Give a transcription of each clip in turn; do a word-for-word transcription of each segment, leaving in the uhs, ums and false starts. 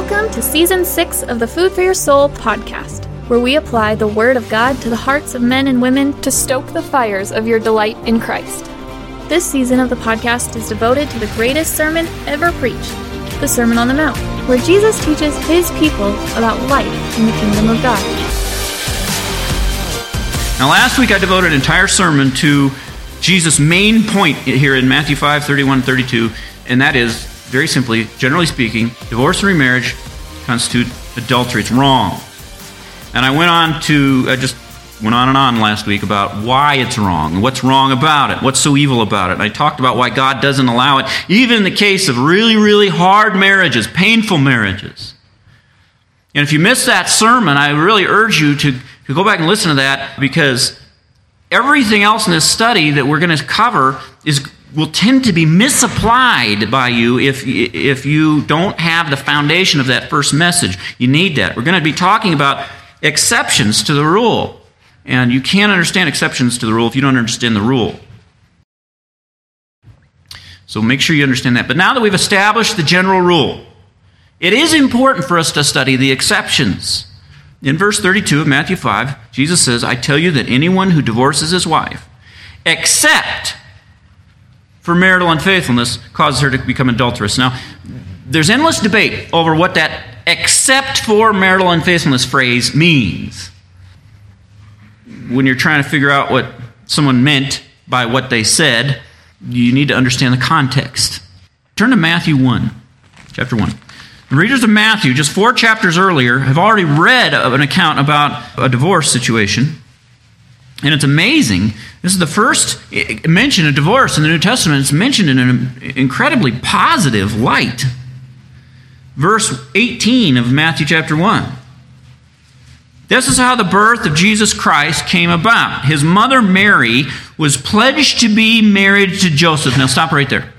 Welcome to Season six of the Food for Your Soul podcast, where we apply the Word of God to the hearts of men and women to stoke the fires of your delight in Christ. This season of the podcast is devoted to the greatest sermon ever preached, the Sermon on the Mount, where Jesus teaches his people about life in the kingdom of God. Now, last week I devoted an entire sermon to Jesus' main point here in Matthew five, thirty-one and thirty-two, and that is, very simply, generally speaking, divorce and remarriage constitute adultery. It's wrong. And I went on to, I just went on and on last week about why it's wrong, what's wrong about it, what's so evil about it. And I talked about why God doesn't allow it, even in the case of really, really hard marriages, painful marriages. And if you missed that sermon, I really urge you to, to go back and listen to that, because everything else in this study that we're going to cover is will tend to be misapplied by you if, if you don't have the foundation of that first message. You need that. We're going to be talking about exceptions to the rule. And you can't understand exceptions to the rule if you don't understand the rule. So make sure you understand that. But now that we've established the general rule, it is important for us to study the exceptions. In verse thirty-two of Matthew five, Jesus says, I tell you that anyone who divorces his wife, except for marital unfaithfulness, causes her to become adulterous. Now, there's endless debate over what that except for marital unfaithfulness phrase means. When you're trying to figure out what someone meant by what they said, you need to understand the context. Turn to Matthew one, chapter one. The readers of Matthew, just four chapters earlier, have already read an account about a divorce situation. And it's amazing. This is the first mention of divorce in the New Testament. It's mentioned in an incredibly positive light. Verse eighteen of Matthew chapter one. This is how the birth of Jesus Christ came about. His mother Mary was pledged to be married to Joseph. Now stop right there.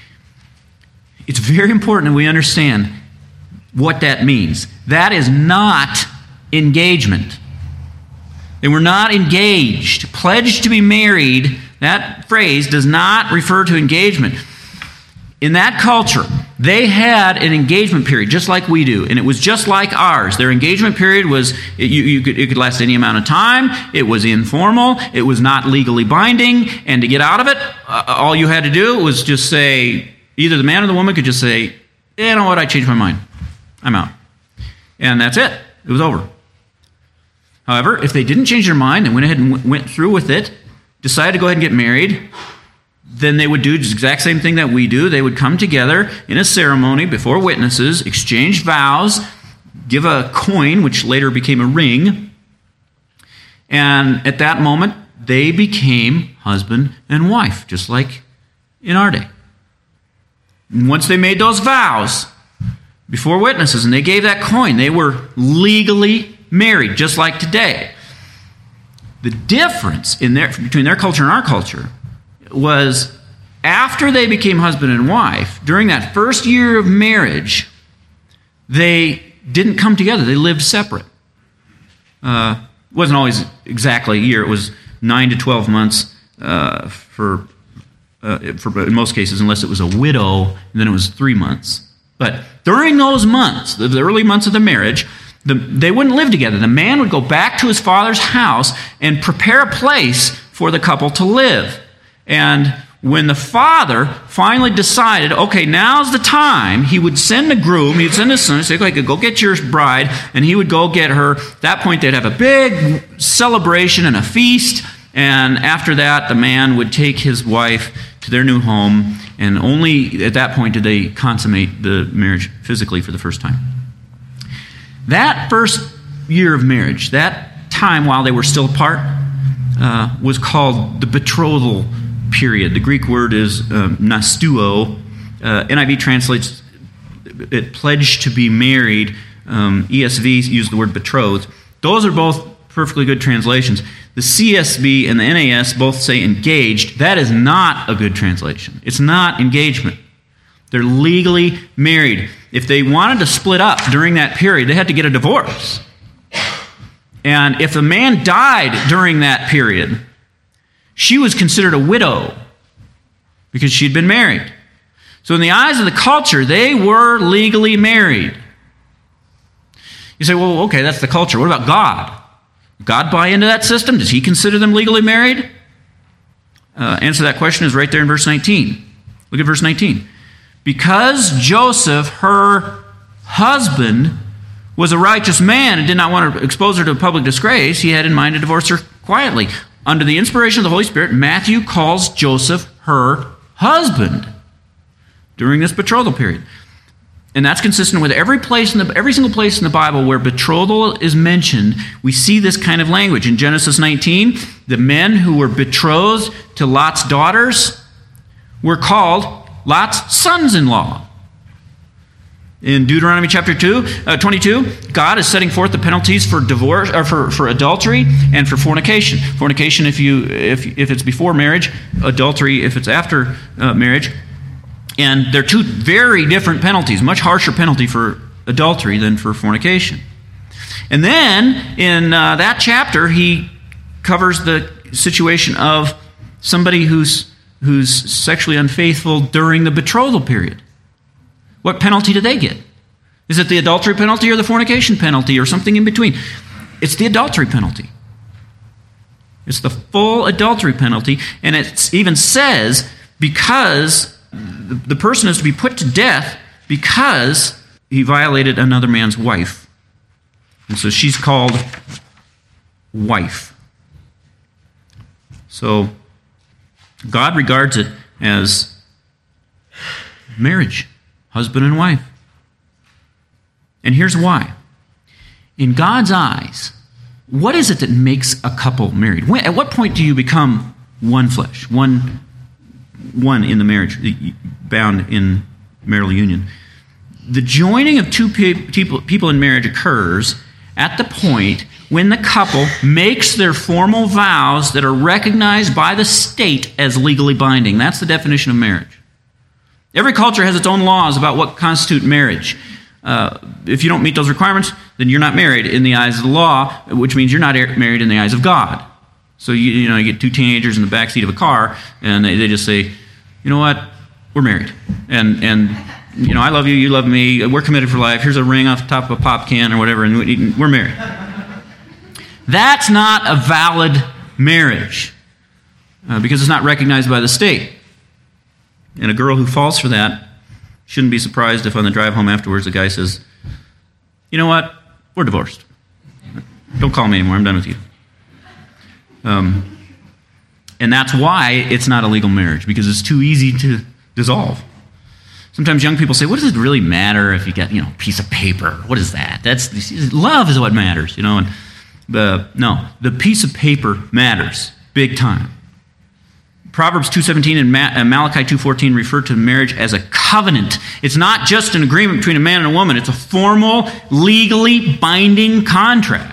It's very important that we understand what that means. That is not engagement. They were not engaged. Pledged to be married, that phrase does not refer to engagement. In that culture, they had an engagement period, just like we do, and it was just like ours. Their engagement period was, it, you, you could, it could last any amount of time, it was informal, it was not legally binding, and to get out of it, uh, all you had to do was just say, either the man or the woman could just say, you know what, I changed my mind. I'm out. And that's it. It was over. However, if they didn't change their mind and went ahead and w- went through with it, decided to go ahead and get married, then they would do the exact same thing that we do. They would come together in a ceremony before witnesses, exchange vows, give a coin, which later became a ring, and at that moment, they became husband and wife, just like in our day. And once they made those vows before witnesses and they gave that coin, they were legally married, just like today. The difference in their, between their culture and our culture was after they became husband and wife, during that first year of marriage, they didn't come together. They lived separate. Uh, it wasn't always exactly a year. It was nine to twelve months uh, for, uh, for, in most cases, unless it was a widow, and then it was three months. But during those months, the early months of the marriage, The, they wouldn't live together. The man would go back to his father's house and prepare a place for the couple to live. And when the father finally decided, okay, now's the time, he would send the groom, he'd send his son, and say, okay, go get your bride, and he would go get her. At that point, they'd have a big celebration and a feast, and after that, the man would take his wife to their new home, and only at that point did they consummate the marriage physically for the first time. That first year of marriage, that time while they were still apart, uh, was called the betrothal period. The Greek word is um, nastuo. Uh, N I V translates it pledged to be married. Um, E S V used the word betrothed. Those are both perfectly good translations. The C S B and the N A S both say engaged. That is not a good translation. It's not engagement. They're legally married. If they wanted to split up during that period, they had to get a divorce. And if the man died during that period, she was considered a widow because she'd been married. So in the eyes of the culture, they were legally married. You say, well, okay, that's the culture. What about God? God buy into that system? Does he consider them legally married? Uh, answer to that question is right there in verse nineteen. Look at verse nineteen. Because Joseph, her husband, was a righteous man and did not want to expose her to public disgrace, he had in mind to divorce her quietly. Under the inspiration of the Holy Spirit, Matthew calls Joseph her husband during this betrothal period. And that's consistent with every place in the every single place in the Bible where betrothal is mentioned. We see this kind of language. In Genesis nineteen, the men who were betrothed to Lot's daughters were called Lot's sons-in-law. In Deuteronomy chapter two, uh, twenty-two, God is setting forth the penalties for divorce, or for, for adultery and for fornication. Fornication if you if if it's before marriage, adultery if it's after uh, marriage. And they're two very different penalties, much harsher penalty for adultery than for fornication. And then in uh, that chapter, he covers the situation of somebody who's who's sexually unfaithful during the betrothal period. What penalty do they get? Is it the adultery penalty or the fornication penalty or something in between? It's the adultery penalty. It's the full adultery penalty. And it even says because the person is to be put to death because he violated another man's wife. And so she's called wife. So God regards it as marriage, husband and wife. And here's why. In God's eyes, what is it that makes a couple married? When, at what point do you become one flesh, one one in the marriage, bound in marital union? The joining of two people, people in marriage occurs at the point when the couple makes their formal vows that are recognized by the state as legally binding. That's the definition of marriage. Every culture has its own laws about what constitutes marriage. Uh, if you don't meet those requirements, then you're not married in the eyes of the law, which means you're not married in the eyes of God. So you, you know, you get two teenagers in the backseat of a car, and they, they just say, you know what, we're married. And, and you know, I love you, you love me, we're committed for life, here's a ring off the top of a pop can or whatever, and we're married. That's not a valid marriage uh, because it's not recognized by the state. And a girl who falls for that shouldn't be surprised if on the drive home afterwards the guy says, you know what, we're divorced. Don't call me anymore, I'm done with you. Um, and that's why it's not a legal marriage, because it's too easy to dissolve. Sometimes young people say, what does it really matter if you get, you know, a piece of paper? What is that? That's love is what matters, you know. And uh, no, the piece of paper matters big time. Proverbs two seventeen and Malachi two fourteen refer to marriage as a covenant. It's not just an agreement between a man and a woman. It's a formal, legally binding contract.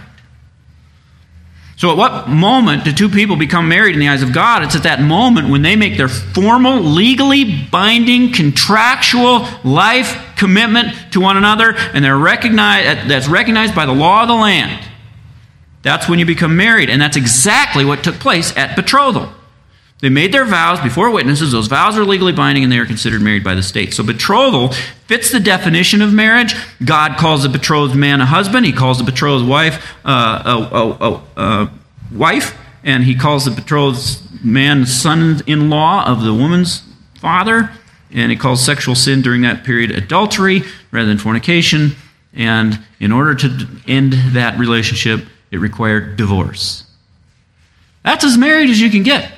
So at what moment do two people become married in the eyes of God? It's at that moment when they make their formal, legally binding, contractual life commitment to one another, and they're recognized, that's recognized by the law of the land. That's when you become married, and that's exactly what took place at betrothal. They made their vows before witnesses. Those vows are legally binding, and they are considered married by the state. So betrothal fits the definition of marriage. God calls the betrothed man a husband. He calls the betrothed wife uh, a, a, a, a wife. And he calls the betrothed man son-in-law of the woman's father. And he calls sexual sin during that period adultery rather than fornication. And in order to end that relationship, it required divorce. That's as married as you can get.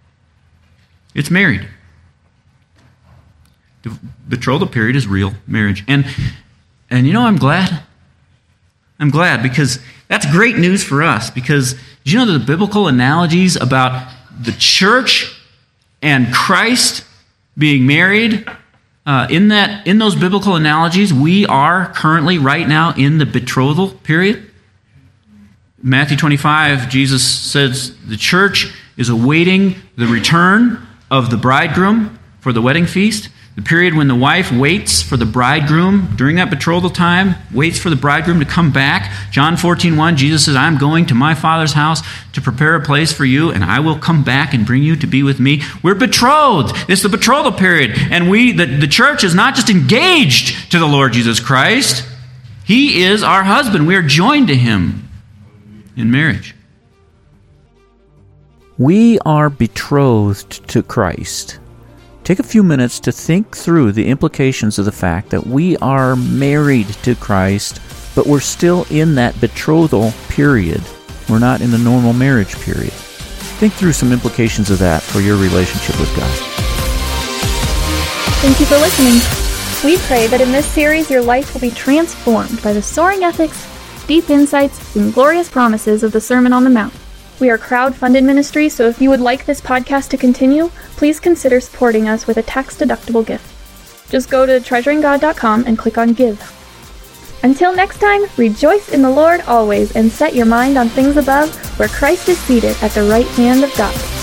It's married. The betrothal period is real marriage. And and you know, I'm glad. I'm glad because that's great news for us, because do you know that the biblical analogies about the church and Christ being married, uh, in that in those biblical analogies, we are currently right now in the betrothal period. Matthew twenty-five, Jesus says the church is awaiting the return of the bridegroom for the wedding feast, the period when the wife waits for the bridegroom during that betrothal time, waits for the bridegroom to come back. John fourteen one, Jesus says, I'm going to my Father's house to prepare a place for you, and I will come back and bring you to be with me. We're betrothed. It's the betrothal period. And we, the, the church is not just engaged to the Lord Jesus Christ, He is our husband. We are joined to him in marriage. We are betrothed to Christ. Take a few minutes to think through the implications of the fact that we are married to Christ, but we're still in that betrothal period. We're not in the normal marriage period. Think through some implications of that for your relationship with God. Thank you for listening. We pray that in this series your life will be transformed by the soaring ethics, deep insights, and glorious promises of the Sermon on the Mount. We are a crowd-funded ministry, so if you would like this podcast to continue, please consider supporting us with a tax-deductible gift. Just go to treasuring god dot com and click on Give. Until next time, rejoice in the Lord always and set your mind on things above, where Christ is seated at the right hand of God.